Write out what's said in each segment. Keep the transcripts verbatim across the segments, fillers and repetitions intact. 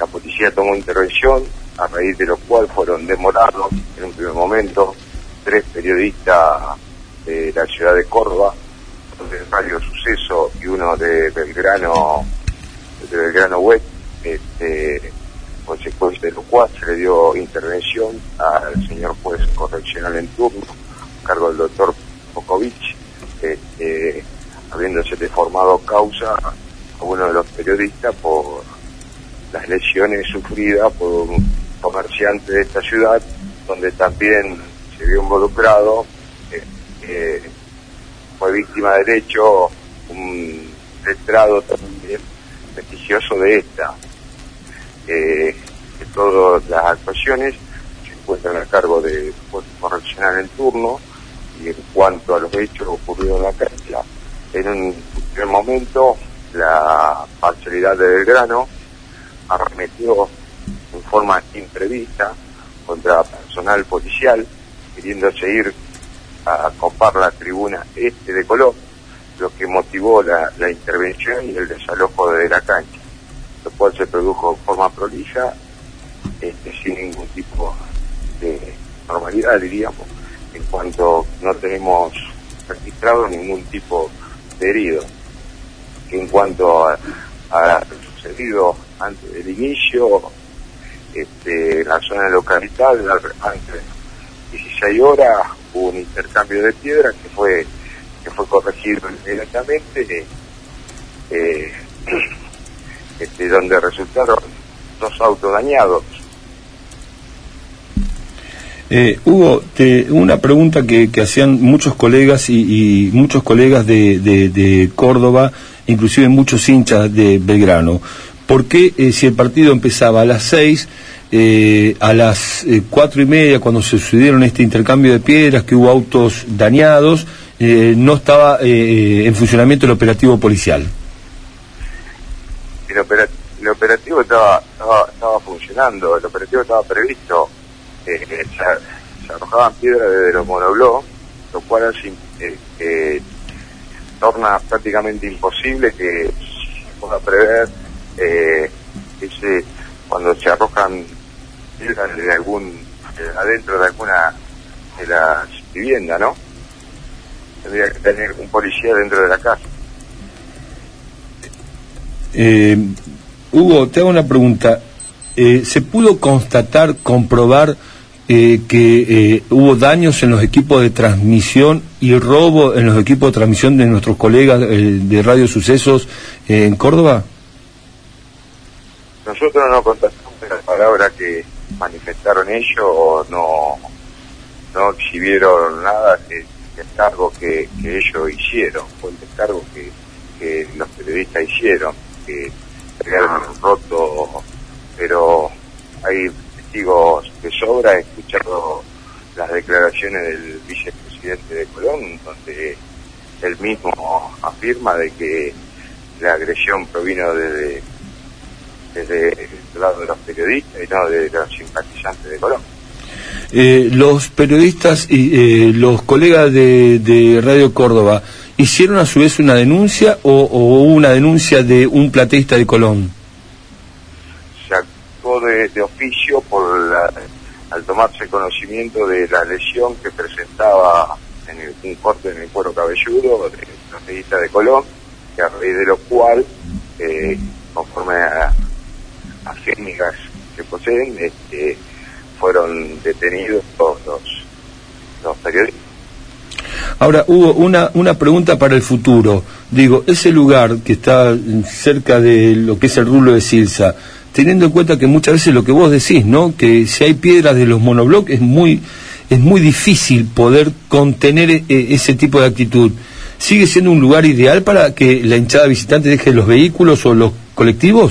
la policía tomó intervención, a raíz de lo cual fueron demorados en un primer momento tres periodistas de la ciudad de Córdoba, de Radio Suceso y uno de Belgrano, de Belgrano Web, este, consecuencia de lo cual se le dio intervención al señor juez correccional en turno, a cargo del doctor Pokovich, este, habiéndose deformado causa a uno de los periodistas por las lesiones sufridas por un comerciante de esta ciudad, donde también se vio involucrado, eh, eh, fue víctima del hecho un letrado también prestigioso de esta. Eh, que todas las actuaciones se encuentran a cargo del juez correccional en turno, y en cuanto a los hechos ocurridos en la cancha, en un primer momento la parcialidad de Belgrano arremetió en forma imprevista contra personal policial, queriéndose ir a copar la tribuna este de Colón, lo que motivó la, la intervención y el desalojo de la cancha, lo cual se produjo en forma prolija, este, sin ningún tipo de normalidad, diríamos, en cuanto no tenemos registrado ningún tipo de herido. En cuanto a, a lo sucedido antes del inicio, este, en la zona localital, antes de dieciséis horas, hubo un intercambio de piedras que fue que fue corregido inmediatamente, eh, este, donde resultaron dos autos dañados. Eh, Hugo, te, una pregunta que, que hacían muchos colegas y, y muchos colegas de, de, de Córdoba, inclusive muchos hinchas de Belgrano. ¿Por qué eh, si el partido empezaba a las seis, eh, a las eh, cuatro y media, cuando se sucedieron este intercambio de piedras, que hubo autos dañados, eh, no estaba eh, en funcionamiento el operativo policial? El, operat el operativo estaba, estaba, estaba funcionando, el operativo estaba previsto. Eh, se, se arrojaban piedras desde los monoblocks, lo cual hace, eh, eh, torna prácticamente imposible que se pueda prever eh, ese, cuando se arrojan piedras de algún eh, adentro de alguna de las viviendas, ¿no? Tendría que tener un policía dentro de la casa. Eh, Hugo, te hago una pregunta. Eh, ¿Se pudo constatar, comprobar eh, que eh, hubo daños en los equipos de transmisión y robo en los equipos de transmisión de nuestros colegas eh, de Radio Sucesos eh, en Córdoba? Nosotros no contestamos la palabra que manifestaron ellos, no no exhibieron nada del descargo que, que ellos hicieron, fue el descargo que, que los periodistas hicieron, que quedaron roto, pero hay testigos de sobra. He escuchado las declaraciones del vicepresidente de Colón, donde él mismo afirma de que la agresión provino desde desde el lado de los periodistas y no de los simpatizantes de Colón. Eh, los periodistas y eh, los colegas de, de Radio Córdoba, ¿hicieron a su vez una denuncia o, o una denuncia de un plateísta de Colón? Se actuó de, de oficio por la, al tomarse conocimiento de la lesión que presentaba en el, un corte en el cuero cabelludo del plateísta de Colón, que a raíz de lo cual, eh, conforme a las técnicas que poseen, este, fueron detenidos todos los, los periodistas. Ahora, Hugo, una, una pregunta para el futuro. Digo, ese lugar que está cerca de lo que es el rulo de Silsa, teniendo en cuenta que muchas veces lo que vos decís, ¿no?, que si hay piedras de los monoblocks es muy, es muy difícil poder contener eh, ese tipo de actitud. ¿Sigue siendo un lugar ideal para que la hinchada visitante deje los vehículos o los colectivos?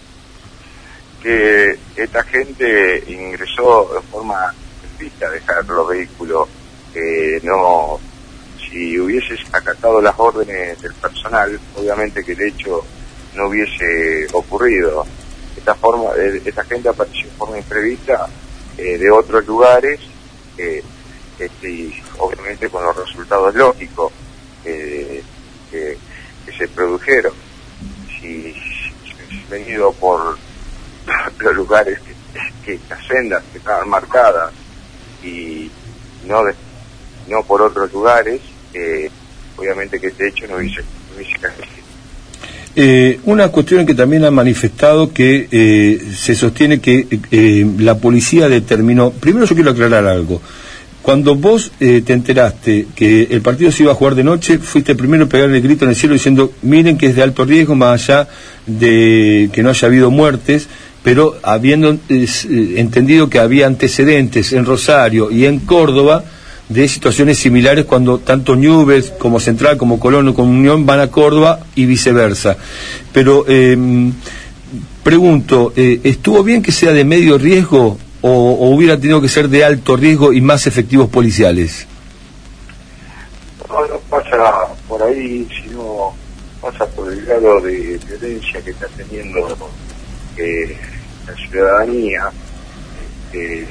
Que esta gente ingresó de forma gratuita a dejar los vehículos, eh, no, si hubieses acatado las órdenes del personal, obviamente que el hecho no hubiese ocurrido. Esta forma, eh, esta gente apareció en forma imprevista eh, de otros lugares, eh, este, y obviamente con los resultados lógicos eh, que, que se produjeron. Si, si venido por lugares que, que las sendas que estaban marcadas y no de, no por otros lugares, eh, obviamente que este hecho no hubiese, no hubiese caído. Eh, una cuestión que también ha manifestado que eh, se sostiene que eh, la policía determinó. Primero yo quiero aclarar algo. Cuando vos eh, te enteraste que el partido se iba a jugar de noche, fuiste el primero a pegarle el grito en el cielo diciendo, miren que es de alto riesgo, más allá de que no haya habido muertes, pero habiendo eh, entendido que había antecedentes en Rosario y en Córdoba de situaciones similares cuando tanto Newell's como Central, como Colón o como Unión van a Córdoba y viceversa. Pero eh, pregunto, eh, ¿estuvo bien que sea de medio riesgo o, o hubiera tenido que ser de alto riesgo y más efectivos policiales? No, no pasa por ahí, sino pasa por el grado de violencia que está teniendo eh, la ciudadanía, eh,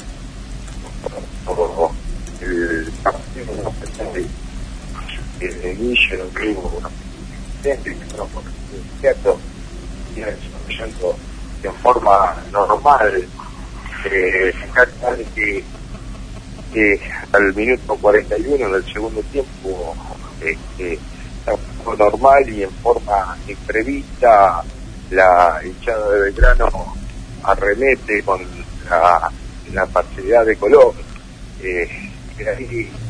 por el partido no presente desde el inicio no tuvo una presente que no por cierto viene desarrollando de forma normal, eh, que, que al minuto cuarenta y uno del segundo tiempo eh, eh, fue normal y en forma imprevista la hinchada de Belgrano arremete con la, la parcialidad de Colón. Eh, que ahí